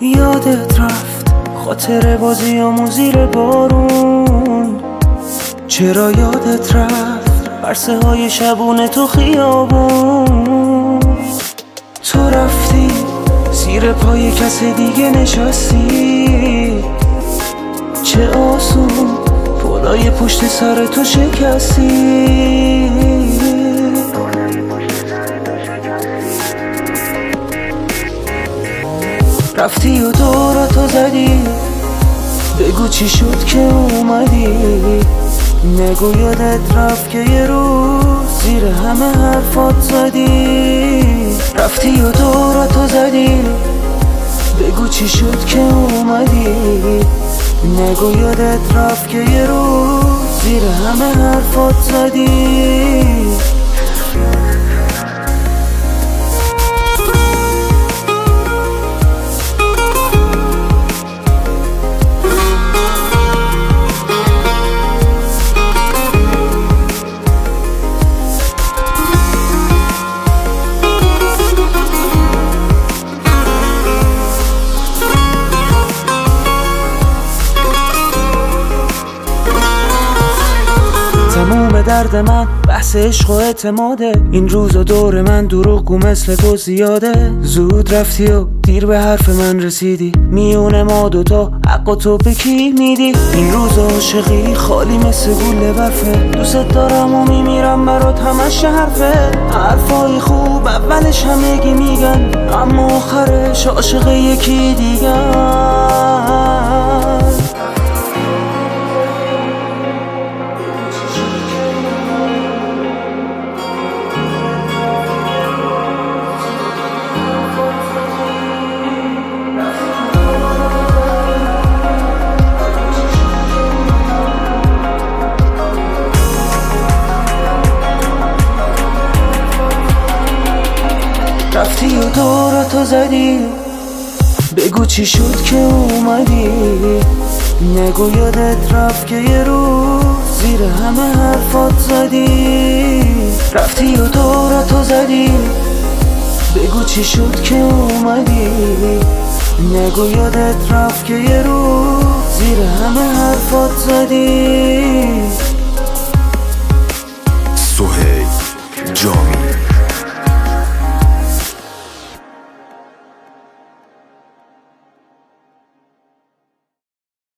یادت رفت خاطر بازیامون زیر بارون؟ چرا یادت رفت عرصه های شبونه تو خیابون؟ تو رفتی زیر پای کس دیگه نشستی، چه آسون پلای پشت سر تو شکستی. رفتی و دوراتو زدی، بگو چی شد که اومدی. نگو یادت رفت که یه روز زیر همه حرفات زدی. رفتی و دوراتو زدی، بگو چی شد که اومدی. نگو یادت رفت که یه روز زیر همه حرفات زدی. تموم درد من بحث عشق و اعتماده. این روزا دور من دروغگو مثل تو زیاده. زود رفتی و دیر به حرف من رسیدی، میونه ما دوتا حق تو به کی میدی؟ این روزا عاشقی خالی مثل گوله برفه. دوست دارم و میمیرم برات همش حرفه. حرفای خوب اولش همگی میگن، اما آخرش عاشق یکی دیگر. رفتی و دوراتو زدی، بگو چی شد که اومدی. نگو یادت رفت که یه روز زیر همه حرفات زدی. رفتی و دوراتو زدی، بگو چی شد که اومدی. نگو یادت رفت که یه روز زیر همه حرفات زدی.